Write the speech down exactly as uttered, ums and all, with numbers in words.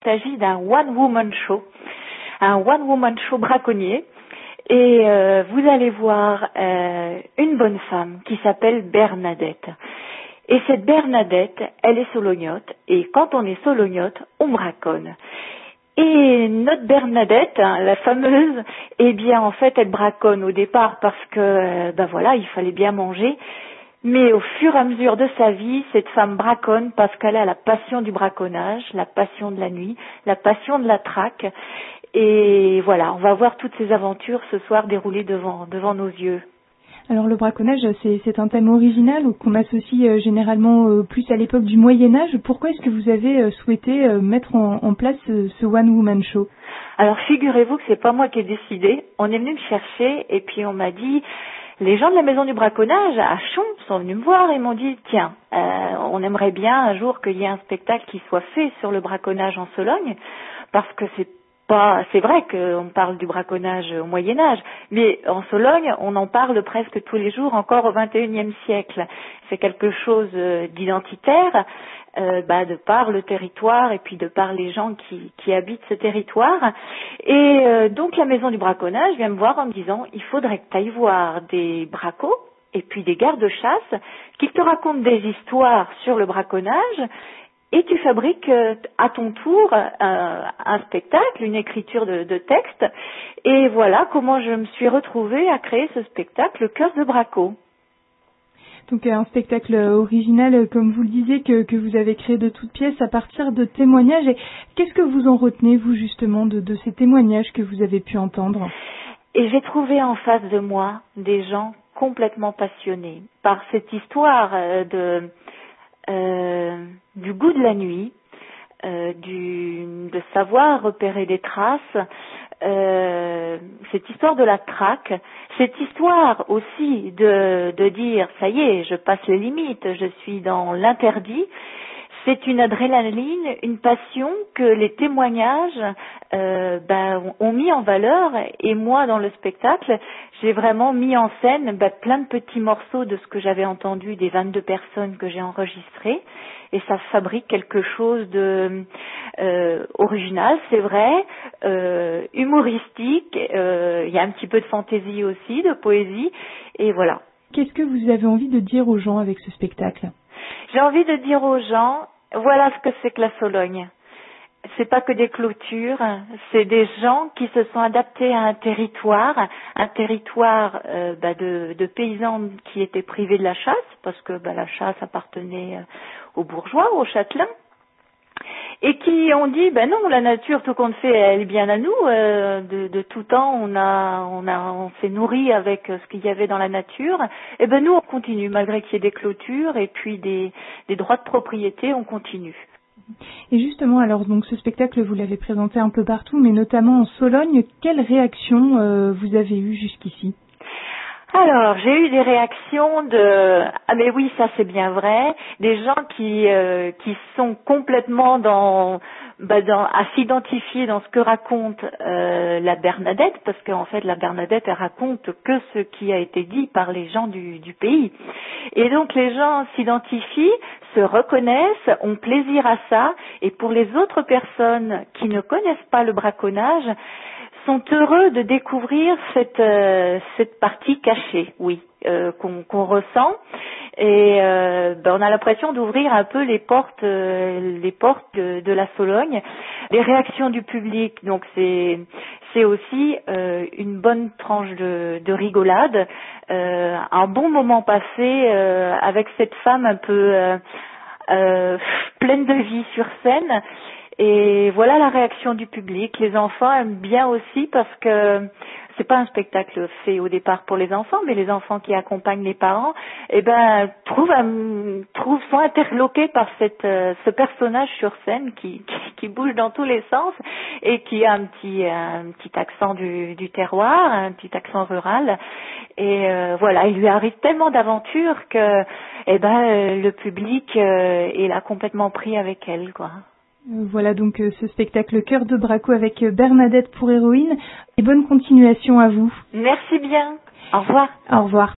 Il s'agit d'un one-woman show, un one-woman show braconnier. Et euh, vous allez voir euh, une bonne femme qui s'appelle Bernadette. Et cette Bernadette, elle est solognote. Et quand on est solognote, on braconne. Et notre Bernadette, hein, la fameuse, eh bien en fait elle braconne au départ parce que, ben voilà, il fallait bien manger. Mais au fur et à mesure de sa vie, cette femme braconne parce qu'elle a la passion du braconnage, la passion de la nuit, la passion de la traque. Et voilà, on va voir toutes ces aventures ce soir déroulées devant, devant nos yeux. Alors le braconnage, c'est, c'est un thème original qu'on associe euh, généralement euh, plus à l'époque du Moyen-Âge. Pourquoi est-ce que vous avez euh, souhaité euh, mettre en, en place ce, ce one-woman show? Alors figurez-vous que c'est pas moi qui ai décidé. On est venu me chercher et puis on m'a dit... Les gens de la maison du braconnage à Chon sont venus me voir et m'ont dit tiens, euh, on aimerait bien un jour qu'il y ait un spectacle qui soit fait sur le braconnage en Sologne, parce que c'est pas, c'est vrai qu'on parle du braconnage au Moyen-Âge, mais en Sologne, on en parle presque tous les jours encore au vingt et unième siècle. C'est quelque chose d'identitaire, euh, bah, de par le territoire et puis de par les gens qui, qui habitent ce territoire. Et euh, donc la maison du braconnage vient me voir en me disant il faudrait que tu ailles voir des bracos et puis des gardes-chasse qui te racontent des histoires sur le braconnage. Et tu fabriques euh, à ton tour euh, un spectacle, une écriture de, de texte. Et voilà comment je me suis retrouvée à créer ce spectacle, Le Cœur de Braco. Donc un spectacle original, comme vous le disiez, que, que vous avez créé de toutes pièces à partir de témoignages. Et qu'est-ce que vous en retenez, vous, justement, de, de ces témoignages que vous avez pu entendre? Et j'ai trouvé en face de moi des gens complètement passionnés par cette histoire euh, de... Euh, du goût de la nuit, euh, du, de savoir repérer des traces, euh, cette histoire de la traque, cette histoire aussi de, de dire ça y est, je passe les limites, je suis dans l'interdit. C'est une adrénaline, une passion que les témoignages euh, ben, ont mis en valeur. Et moi, dans le spectacle, j'ai vraiment mis en scène ben, plein de petits morceaux de ce que j'avais entendu des vingt-deux personnes que j'ai enregistrées. Et ça fabrique quelque chose de euh, original, c'est vrai, euh, humoristique. Euh, il y a un petit peu de fantaisie aussi, de poésie. Et voilà. Qu'est-ce que vous avez envie de dire aux gens avec ce spectacle? J'ai envie de dire aux gens, voilà ce que c'est que la Sologne. C'est pas que des clôtures, c'est des gens qui se sont adaptés à un territoire, un territoire euh, bah, de, de paysans qui étaient privés de la chasse, parce que bah, la chasse appartenait aux bourgeois, aux châtelains, et qui ont dit, ben non, la nature, tout compte fait, elle est bien à nous. Euh, de, de tout temps, on a, on a, on s'est nourri avec ce qu'il y avait dans la nature. Et ben nous, on continue, malgré qu'il y ait des clôtures et puis des, des droits de propriété, on continue. Et justement, alors donc ce spectacle, vous l'avez présenté un peu partout, mais notamment en Sologne. Quelle réaction euh, vous avez eue jusqu'ici? Alors, j'ai eu des réactions de « Ah mais oui, ça c'est bien vrai », des gens qui euh, qui sont complètement dans, bah, dans à s'identifier dans ce que raconte euh, la Bernadette, parce qu'en fait la Bernadette elle raconte que ce qui a été dit par les gens du, du pays. Et donc les gens s'identifient, se reconnaissent, ont plaisir à ça, et pour les autres personnes qui ne connaissent pas le braconnage, sont heureux de découvrir cette euh, cette partie cachée, oui, euh, qu'on qu'on ressent, et euh, ben on a l'impression d'ouvrir un peu les portes euh, les portes de, de la Sologne. Les réactions du public, donc c'est c'est aussi euh, une bonne tranche de, de rigolade, euh, un bon moment passé euh, avec cette femme un peu euh, euh, pleine de vie sur scène. Et voilà la réaction du public. Les enfants aiment bien aussi parce que c'est pas un spectacle fait au départ pour les enfants, mais les enfants qui accompagnent les parents, eh ben trouvent, un, trouvent sont interloqués par cette euh, ce personnage sur scène qui, qui qui bouge dans tous les sens et qui a un petit un petit accent du, du terroir, un petit accent rural. Et euh, voilà, il lui arrive tellement d'aventures que eh ben le public euh, il a complètement pris avec elle, quoi. Voilà donc euh, ce spectacle Cœur de Braco avec Bernadette pour héroïne. Et bonne continuation à vous. Merci bien. Au revoir. Au revoir.